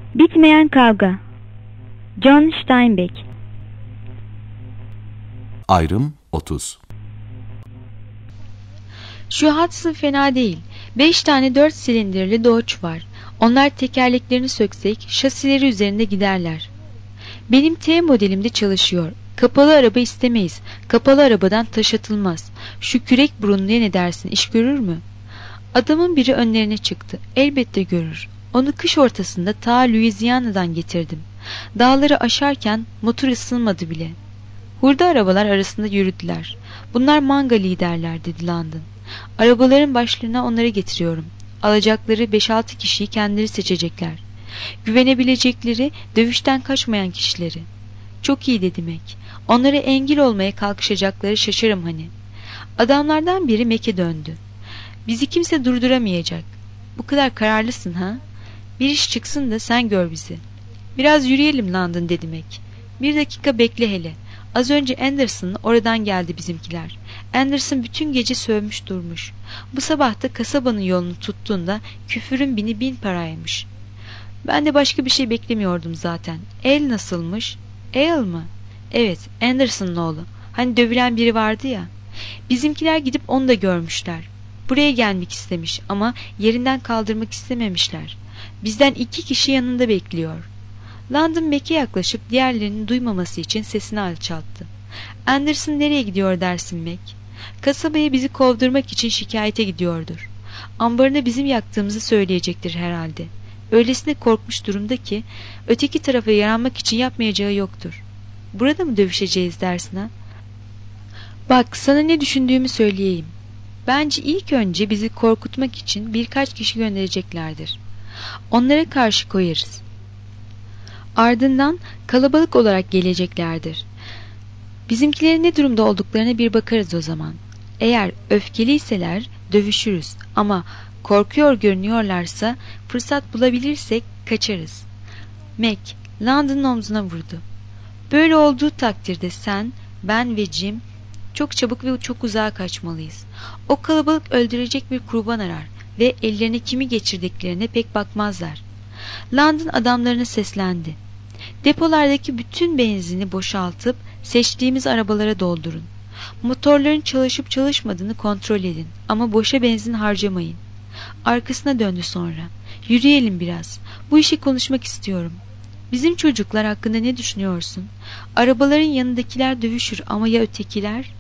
Bitmeyen Kavga. John Steinbeck. Ayrım 30. Şu Hudson fena değil. 5 tane 4 silindirli Dodge var. Onlar tekerleklerini söksek şasileri üzerinde giderler. Benim T modelimde çalışıyor. Kapalı araba istemeyiz. Kapalı arabadan taş atılmaz. Şu kürek burunluya ne dersin, iş görür mü? Adamın biri önlerine çıktı. Elbette görür. Onu kış ortasında ta Louisiana'dan getirdim. Dağları aşarken motor ısınmadı bile. Hurda arabalar arasında yürüdüler. Bunlar manga liderler dedi London. Arabaların başlarına onları getiriyorum. Alacakları 5-6 kişiyi kendileri seçecekler. Güvenebilecekleri, dövüşten kaçmayan kişileri. Çok iyi dedi Mac. Onlara engel olmaya kalkışacakları şaşarım hani. Adamlardan biri Mac'e döndü. Bizi kimse durduramayacak. Bu kadar kararlısın ha? Bir iş çıksın da sen gör bizi. Biraz yürüyelim London dedi Mac. 1 dakika bekle hele. Az önce Anderson'ın oradan geldi bizimkiler. Anderson bütün gece sövmüş durmuş. Bu sabah da kasabanın yolunu tuttuğunda küfürün 1000 paraymış. Ben de başka bir şey beklemiyordum zaten. El nasılmış? El mı? Evet, Anderson'ın oğlu. Hani dövülen biri vardı ya. Bizimkiler gidip onu da görmüşler. Buraya gelmek istemiş ama yerinden kaldırmak istememişler. Bizden 2 kişi yanında bekliyor. London Mac'e yaklaşıp diğerlerinin duymaması için sesini alçalttı. Anderson nereye gidiyor dersin Mac? Kasabaya bizi kovdurmak için şikayete gidiyordur. Ambarına bizim yaktığımızı söyleyecektir herhalde. Öylesine korkmuş durumda ki öteki tarafa yaranmak için yapmayacağı yoktur. Burada mı dövüşeceğiz dersin ha? Bak sana ne düşündüğümü söyleyeyim. Bence ilk önce bizi korkutmak için birkaç kişi göndereceklerdir. Onlara karşı koyarız. Ardından kalabalık olarak geleceklerdir. Bizimkilerin ne durumda olduklarına bir bakarız o zaman. Eğer öfkeliyseler dövüşürüz ama korkuyor görünüyorlarsa fırsat bulabilirsek kaçarız. Mac, London'un omzuna vurdu. Böyle olduğu takdirde sen, ben ve Jim çok çabuk ve çok uzağa kaçmalıyız. O kalabalık öldürecek bir kurban arar ve ellerine kimi geçirdiklerine pek bakmazlar. London adamlarına seslendi. Depolardaki bütün benzini boşaltıp seçtiğimiz arabalara doldurun. Motorların çalışıp çalışmadığını kontrol edin ama boşa benzin harcamayın. Arkasına döndü sonra. Yürüyelim biraz. Bu işi konuşmak istiyorum. Bizim çocuklar hakkında ne düşünüyorsun? Arabaların yanındakiler dövüşür ama ya ötekiler?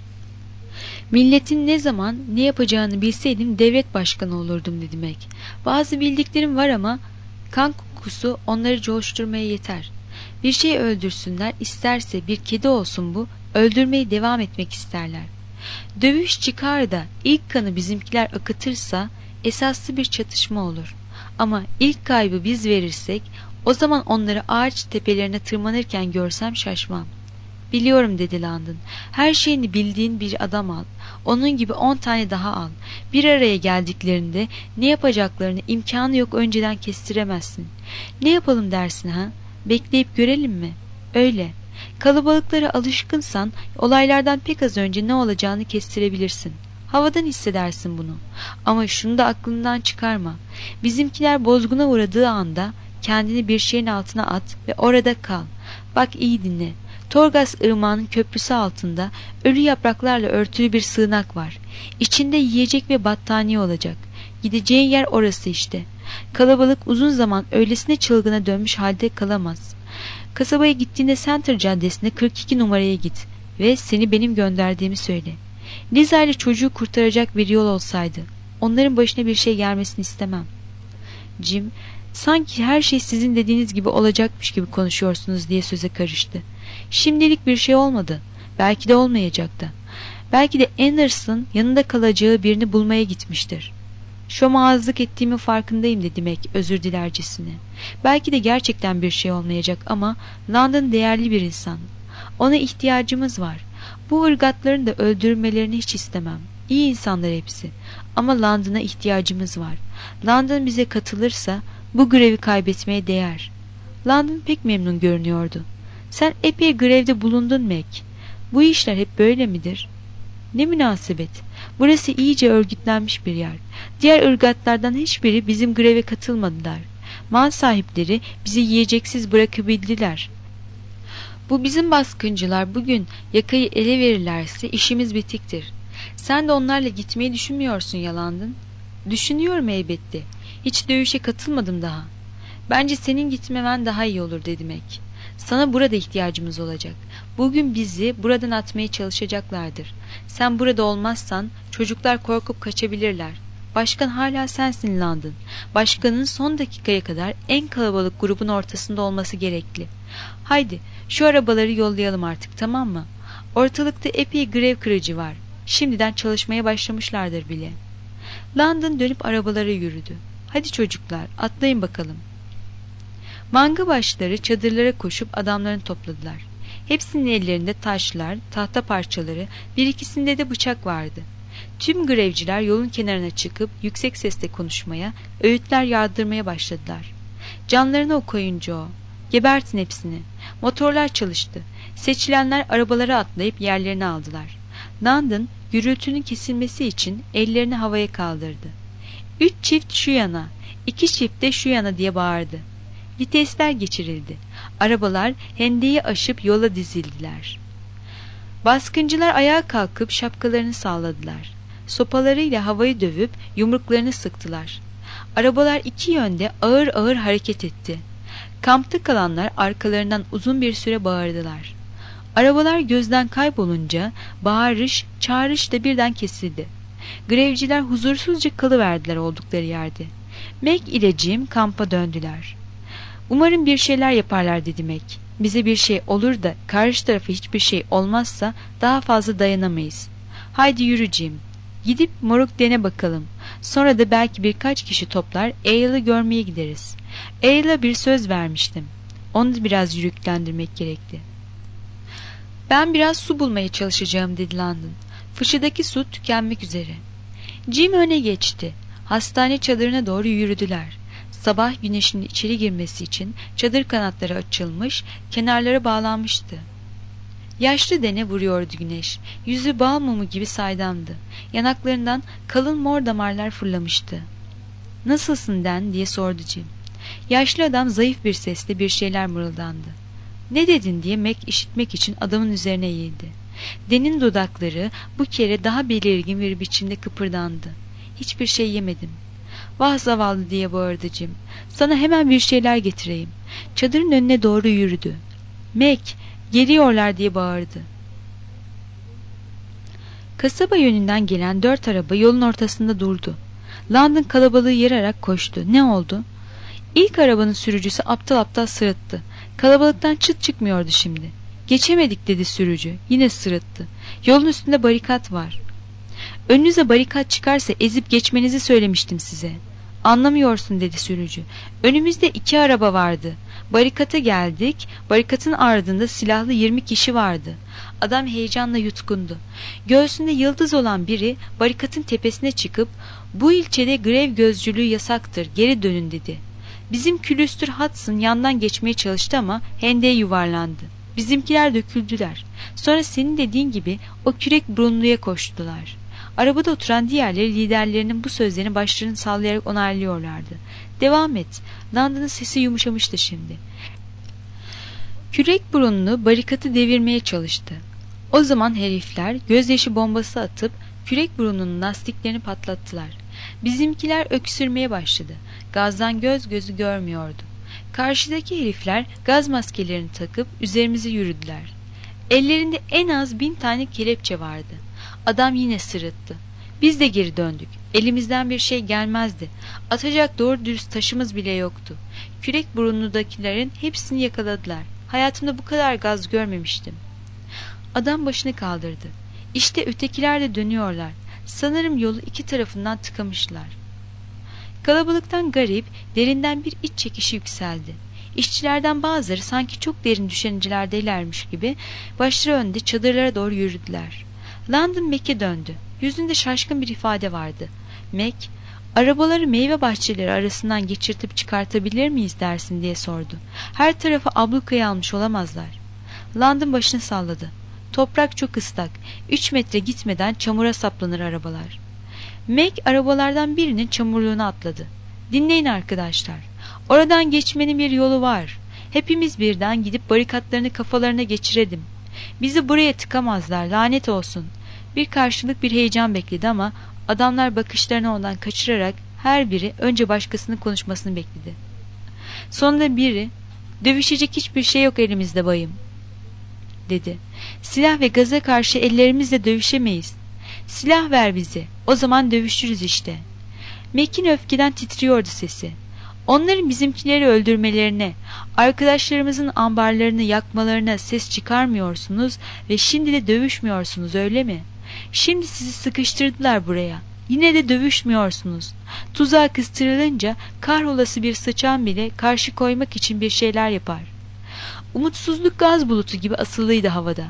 Milletin ne zaman ne yapacağını bilseydim devlet başkanı olurdum dedi Mac. Bazı bildiklerim var ama kan kokusu onları coşturmaya yeter. Bir şey öldürsünler, isterse bir kedi olsun bu, öldürmeye devam etmek isterler. Dövüş çıkar da ilk kanı bizimkiler akıtırsa esaslı bir çatışma olur. Ama ilk kaybı biz verirsek o zaman onları ağaç tepelerine tırmanırken görsem şaşmam. Biliyorum dedi London. Her şeyini bildiğin bir adam al. Onun gibi 10 tane daha al. Bir araya geldiklerinde ne yapacaklarını imkanı yok önceden kestiremezsin. Ne yapalım dersin ha? Bekleyip görelim mi? Öyle. Kalabalıklara alışkınsan olaylardan pek az önce ne olacağını kestirebilirsin. Havadan hissedersin bunu. Ama şunu da aklından çıkarma. Bizimkiler bozguna uğradığı anda kendini bir şeyin altına at ve orada kal. Bak iyi dinle. Torgas ırmağının köprüsü altında ölü yapraklarla örtülü bir sığınak var. İçinde yiyecek ve battaniye olacak. Gideceğin yer orası işte. Kalabalık uzun zaman öylesine çılgına dönmüş halde kalamaz. Kasabaya gittiğinde Center Caddesi'ne 42 numaraya git ve seni benim gönderdiğimi söyle. Liza ile çocuğu kurtaracak bir yol olsaydı onların başına bir şey gelmesini istemem. Jim, sanki her şey sizin dediğiniz gibi olacakmış gibi konuşuyorsunuz diye söze karıştı. Şimdilik bir şey olmadı. Belki de olmayacak da. Belki de Anderson yanında kalacağı birini bulmaya gitmiştir. Şomağızlık ettiğimin farkındayım dedi Mac özür dilercesine. Belki de gerçekten bir şey olmayacak ama London değerli bir insan. Ona ihtiyacımız var. Bu ırgatların da öldürmelerini hiç istemem. İyi insanlar hepsi. Ama London'a ihtiyacımız var. London bize katılırsa bu grevi kaybetmeye değer. London pek memnun görünüyordu. Sen epey grevde bulundun Mac. Bu işler hep böyle midir? Ne münasebet. Burası iyice örgütlenmiş bir yer. Diğer ırgatlardan hiçbiri bizim greve katılmadılar. Mal sahipleri bizi yiyeceksiz bırakabildiler. Bu bizim baskıncılar bugün yakayı ele verirlerse işimiz bitiktir. Sen de onlarla gitmeyi düşünmüyorsun yalandın. Düşünüyorum elbette. Hiç dövüşe katılmadım daha. Bence senin gitmemen daha iyi olur dedi Mac. Sana burada ihtiyacımız olacak. Bugün bizi buradan atmaya çalışacaklardır. Sen burada olmazsan çocuklar korkup kaçabilirler. Başkan hala sensin London. Başkanın son dakikaya kadar en kalabalık grubun ortasında olması gerekli. Haydi şu arabaları yollayalım artık, tamam mı? Ortalıkta epey grev kırıcı var. Şimdiden çalışmaya başlamışlardır bile. London dönüp arabalara yürüdü. Hadi çocuklar, atlayın bakalım. Manga başları çadırlara koşup adamlarını topladılar. Hepsinin ellerinde taşlar, tahta parçaları, bir ikisinde de bıçak vardı. Tüm grevciler yolun kenarına çıkıp yüksek sesle konuşmaya, öğütler yağdırmaya başladılar. Canlarını okuyun Joe. Gebertin hepsini. Motorlar çalıştı. Seçilenler arabalara atlayıp yerlerini aldılar. London gürültünün kesilmesi için ellerini havaya kaldırdı. 3 çift şu yana, 2 çift de şu yana diye bağırdı. Vitesler geçirildi. Arabalar hendeyi aşıp yola dizildiler. Baskıncılar ayağa kalkıp şapkalarını salladılar. Sopalarıyla havayı dövüp yumruklarını sıktılar. Arabalar iki yönde ağır ağır hareket etti. Kampta kalanlar arkalarından uzun bir süre bağırdılar. Arabalar gözden kaybolunca bağırış, çağrış da birden kesildi. Grevciler huzursuzca kalıverdiler oldukları yerde. Mac ile Jim kampa döndüler. Umarım bir şeyler yaparlar dedi Mac. Bize bir şey olur da karşı tarafa hiçbir şey olmazsa daha fazla dayanamayız. Haydi yürü Jim. Gidip moruk dene bakalım. Sonra da belki birkaç kişi toplar Eyle'ı görmeye gideriz. Eyle'a bir söz vermiştim. Onu da biraz yürüklendirmek gerekti. Ben biraz su bulmaya çalışacağım dedi London. Fışıdaki su tükenmek üzere. Jim öne geçti. Hastane çadırına doğru yürüdüler. Sabah güneşinin içeri girmesi için çadır kanatları açılmış, kenarlara bağlanmıştı. Yaşlı dene vuruyordu güneş. Yüzü bal mumu gibi saydamdı. Yanaklarından kalın mor damarlar fırlamıştı. "Nasılsın Den?" diye sordu Jim. Yaşlı adam zayıf bir sesle bir şeyler mırıldandı. "Ne dedin?" diye Mac işitmek için adamın üzerine eğildi. Den'in dudakları bu kere daha belirgin bir biçimde kıpırdandı. "Hiçbir şey yemedim." "Vah zavallı!" diye bağırdı Jim. "Sana hemen bir şeyler getireyim." Çadırın önüne doğru yürüdü. "Mac, geliyorlar!" diye bağırdı. Kasaba yönünden gelen 4 araba yolun ortasında durdu. London kalabalığı yararak koştu. Ne oldu? İlk arabanın sürücüsü aptal aptal sırıttı. Kalabalıktan çıt çıkmıyordu şimdi. "Geçemedik" dedi sürücü. Yine sırıttı. "Yolun üstünde barikat var." "Önünüze barikat çıkarsa ezip geçmenizi söylemiştim size." "Anlamıyorsun" dedi sürücü. "Önümüzde 2 araba vardı. Barikata geldik. Barikatın ardında silahlı 20 kişi vardı." Adam heyecanla yutkundu. Göğsünde yıldız olan biri barikatın tepesine çıkıp "Bu ilçede grev gözcülüğü yasaktır. Geri dönün" dedi. Bizim külüstür Hudson yandan geçmeye çalıştı ama hendeye yuvarlandı. Bizimkiler döküldüler. Sonra senin dediğin gibi o kürek burunluya koştular. Arabada oturan diğerleri liderlerinin bu sözlerini başlarını sallayarak onaylıyorlardı. "Devam et." London'ın sesi yumuşamıştı şimdi. Kürek burunlu barikatı devirmeye çalıştı. O zaman herifler gözyaşı bombası atıp kürek burununun lastiklerini patlattılar. Bizimkiler öksürmeye başladı. Gazdan göz gözü görmüyordu. Karşıdaki herifler gaz maskelerini takıp üzerimize yürüdüler. Ellerinde en az 1000 tane kelepçe vardı. Adam yine sırıttı. Biz de geri döndük. Elimizden bir şey gelmezdi. Atacak doğru dürüst taşımız bile yoktu. Kürek burunludakilerin hepsini yakaladılar. Hayatımda bu kadar gaz görmemiştim. Adam başını kaldırdı. İşte ötekiler de dönüyorlar. Sanırım yolu iki tarafından tıkamışlar. Kalabalıktan garip, derinden bir iç çekişi yükseldi. İşçilerden bazıları sanki çok derin düşüncelerdeylermiş gibi başları önde çadırlara doğru yürüdüler. London Mac'e döndü. Yüzünde şaşkın bir ifade vardı. Mac, "Arabaları meyve bahçeleri arasından geçirtip çıkartabilir miyiz dersin?" diye sordu. "Her tarafı ablukaya almış olamazlar." London başını salladı. "Toprak çok ıslak. 3 metre gitmeden çamura saplanır arabalar." Mac arabalardan birinin çamurluğuna atladı. "Dinleyin arkadaşlar. Oradan geçmenin bir yolu var. Hepimiz birden gidip barikatlarını kafalarına geçirelim. Bizi buraya tıkamazlar, lanet olsun. Bir karşılık bir heyecan bekledi ama adamlar bakışlarını ondan kaçırarak her biri önce başkasının konuşmasını bekledi. Sonunda biri, "Dövüşecek hiçbir şey yok elimizde bayım," dedi. "Silah ve gaza karşı ellerimizle dövüşemeyiz. Silah ver bize, o zaman dövüşürüz işte." Mac'in öfkeden titriyordu sesi. "Onların bizimkileri öldürmelerine, arkadaşlarımızın ambarlarını yakmalarına ses çıkarmıyorsunuz ve şimdi de dövüşmüyorsunuz, öyle mi? Şimdi sizi sıkıştırdılar buraya. Yine de dövüşmüyorsunuz. Tuzağa kıstırılınca kahrolası bir sıçan bile karşı koymak için bir şeyler yapar." Umutsuzluk gaz bulutu gibi asılıydı havada.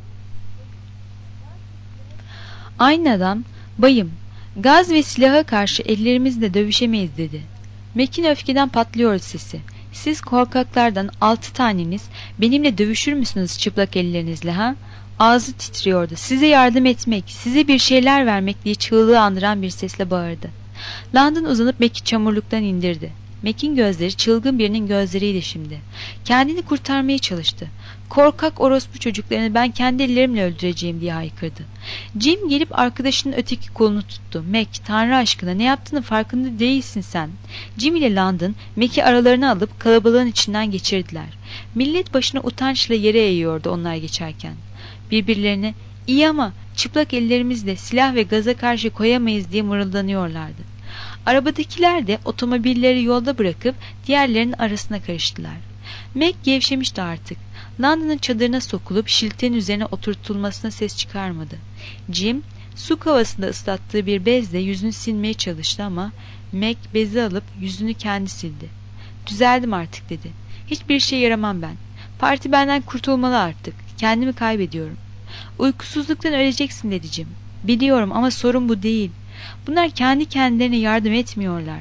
Aynı adam, "Bayım, gaz ve silaha karşı ellerimizle dövüşemeyiz," dedi. Mac'in öfkeden patlıyordu sesi. "Siz korkaklardan 6 taneniz benimle dövüşür müsünüz çıplak ellerinizle ha?" Ağzı titriyordu. "Size yardım etmek, size bir şeyler vermek," diye çığlığı andıran bir sesle bağırdı. Landon uzanıp Mac'i çamurluktan indirdi. Mac'in gözleri çılgın birinin gözleriydi şimdi. Kendini kurtarmaya çalıştı. "Korkak orospu çocuklarını ben kendi ellerimle öldüreceğim," diye haykırdı. Jim gelip arkadaşının öteki kolunu tuttu. "Mac, Tanrı aşkına ne yaptığını farkında değilsin sen." Jim ile Landon Mac'i aralarına alıp kalabalığın içinden geçirdiler. Millet başını utançla yere eğiyordu onlar geçerken. Birbirlerine "İyi ama çıplak ellerimizle silah ve gaza karşı koyamayız," diye mırıldanıyorlardı. Arabadakiler de otomobilleri yolda bırakıp diğerlerinin arasına karıştılar. Mac gevşemişti artık. Landon'ın çadırına sokulup şiltenin üzerine oturtulmasına ses çıkarmadı. Jim su kovasında ıslattığı bir bezle yüzünü silmeye çalıştı ama Mac bezi alıp yüzünü kendi sildi. "Düzeldim artık," dedi. "Hiçbir şey yaramam ben. Parti benden kurtulmalı artık. Kendimi kaybediyorum." "Uykusuzluktan öleceksin," dedi Jim. "Biliyorum ama sorun bu değil. Bunlar kendi kendilerine yardım etmiyorlar.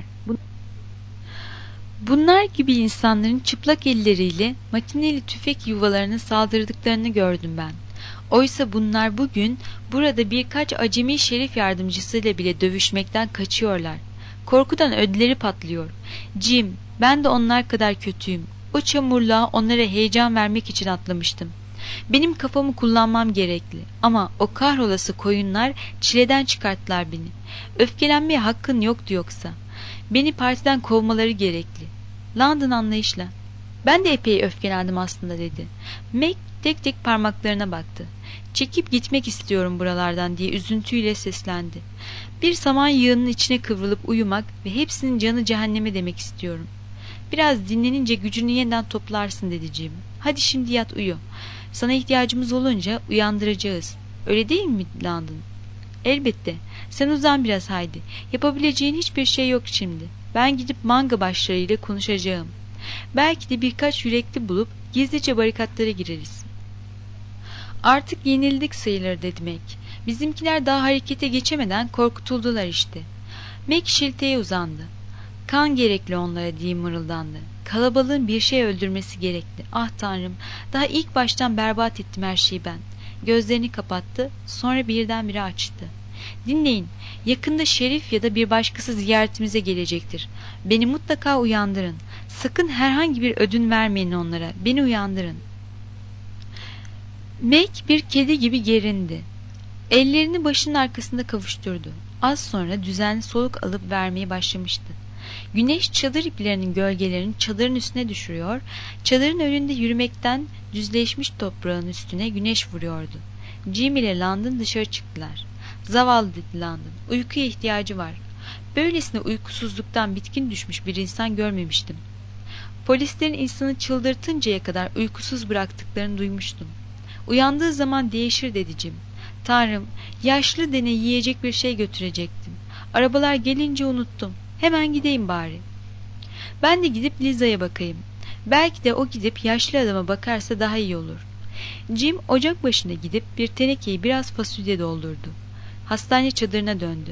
Bunlar gibi insanların çıplak elleriyle makineli tüfek yuvalarına saldırdıklarını gördüm ben. Oysa bunlar bugün burada birkaç acemi şerif yardımcısıyla bile dövüşmekten kaçıyorlar. Korkudan ödleri patlıyor. Jim, ben de onlar kadar kötüyüm. O çamurluğa onlara heyecan vermek için atlamıştım. Benim kafamı kullanmam gerekli ama o kahrolası koyunlar çileden çıkarttılar beni. Öfkelenmeye hakkın yoktu yoksa. Beni partiden kovmaları gerekli." Landon anlayışla, "Ben de epey öfkelendim aslında," dedi. Mac tek tek parmaklarına baktı. "Çekip gitmek istiyorum buralardan," diye üzüntüyle seslendi. "Bir saman yığının içine kıvrılıp uyumak ve hepsinin canı cehenneme demek istiyorum." "Biraz dinlenince gücünü yeniden toplarsın," dedi Jim. "Hadi şimdi yat uyu. Sana ihtiyacımız olunca uyandıracağız. Öyle değil mi Landon?" "Elbette. Sen uzan biraz haydi. Yapabileceğin hiçbir şey yok şimdi. Ben gidip manga başlarıyla konuşacağım. Belki de birkaç yürekli bulup gizlice barikatlara gireriz." "Artık yenildik sayılır," dedi Mac. "Bizimkiler daha harekete geçemeden korkutuldular işte." Mac şilteye uzandı. "Kan gerekli onlara," diye mırıldandı. "Kalabalığın bir şey öldürmesi gerekli. Ah Tanrım, daha ilk baştan berbat ettim her şeyi ben." Gözlerini kapattı, sonra birdenbire açtı. "Dinleyin, yakında şerif ya da bir başkası ziyaretimize gelecektir. Beni mutlaka uyandırın. Sakın herhangi bir ödün vermeyin onlara. Beni uyandırın." Mac bir kedi gibi gerindi. Ellerini başının arkasında kavuşturdu. Az sonra düzenli soluk alıp vermeye başlamıştı. Güneş çadır iplerinin gölgelerini çadırın üstüne düşürüyor, çadırın önünde yürümekten düzleşmiş toprağın üstüne güneş vuruyordu. Jim ile Landon dışarı çıktılar. "Zavallı," dedi Landon, "uykuya ihtiyacı var. Böylesine uykusuzluktan bitkin düşmüş bir insan görmemiştim. Polislerin insanı çıldırtıncaya kadar uykusuz bıraktıklarını duymuştum. Uyandığı zaman değişir," dedi Jim. "Tanrım, yaşlı dene yiyecek bir şey götürecektim. Arabalar gelince unuttum. Hemen gideyim bari." "Ben de gidip Liza'ya bakayım. Belki de o gidip yaşlı adama bakarsa daha iyi olur." Jim ocak başına gidip bir tenekeyi biraz fasulye doldurdu. Hastane çadırına döndü.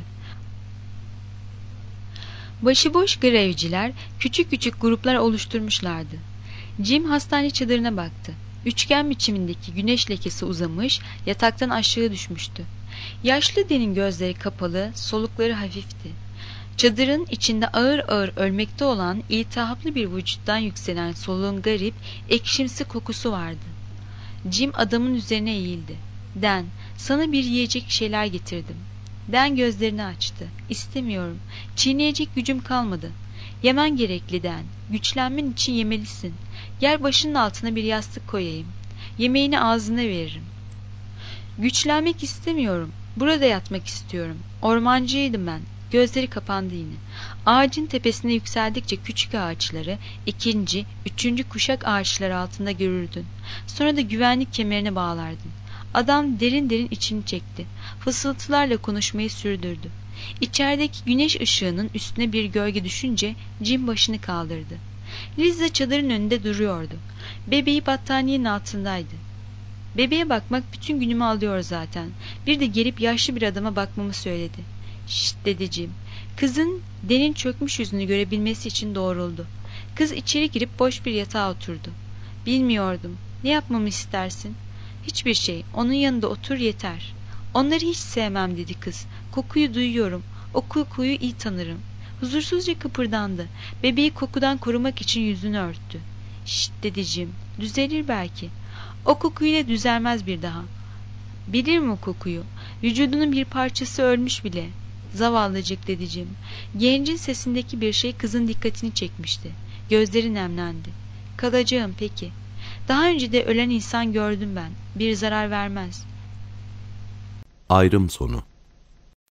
Başıboş grevciler küçük küçük gruplar oluşturmuşlardı. Jim hastane çadırına baktı. Üçgen biçimindeki güneş lekesi uzamış, yataktan aşağı düşmüştü. Yaşlı denin gözleri kapalı, solukları hafifti. Çadırın içinde ağır ağır ölmekte olan iltihaplı bir vücuttan yükselen soluğun garip, ekşimsi kokusu vardı. Jim adamın üzerine eğildi. "Dan, sana bir yiyecek şeyler getirdim." Dan gözlerini açtı. "İstemiyorum. Çiğneyecek gücüm kalmadı." "Yemen gerekli Dan. Güçlenmen için yemelisin. Gel başının altına bir yastık koyayım. Yemeğini ağzına veririm." "Güçlenmek istemiyorum. Burada yatmak istiyorum. Ormancıydım ben." Gözleri kapandı yine. Ağacın tepesine yükseldikçe küçük ağaçları, ikinci, üçüncü kuşak ağaçları altında görürdün. Sonra da güvenlik kemerine bağlardın. Adam derin derin içini çekti. Fısıltılarla konuşmayı sürdürdü. İçerideki güneş ışığının üstüne bir gölge düşünce Jim başını kaldırdı. Liza çadırın önünde duruyordu. Bebeği battaniyenin altındaydı. "Bebeğe bakmak bütün günümü alıyor zaten. Bir de gelip yaşlı bir adama bakmamı söyledi." "Şşt," dedi Jim. Kızın Dan'in çökmüş yüzünü görebilmesi için doğruldu. Kız içeri girip boş bir yatağa oturdu. "Bilmiyordum. Ne yapmamı istersin?" "Hiçbir şey. Onun yanında otur yeter." "Onları hiç sevmem," dedi kız. "Kokuyu duyuyorum. O kokuyu iyi tanırım." Huzursuzca kıpırdandı. Bebeği kokudan korumak için yüzünü örttü. "Şşt," dedi Jim. "Düzelir belki." "O kokuyla düzelmez bir daha." "Bilir mi o kokuyu? Vücudunun bir parçası ölmüş bile." "Zavallıcık," dedi Jim. Gencin sesindeki bir şey kızın dikkatini çekmişti. Gözleri nemlendi. "Kalacağım peki. Daha önce de ölen insan gördüm ben. Bir zarar vermez." Ayrım sonu.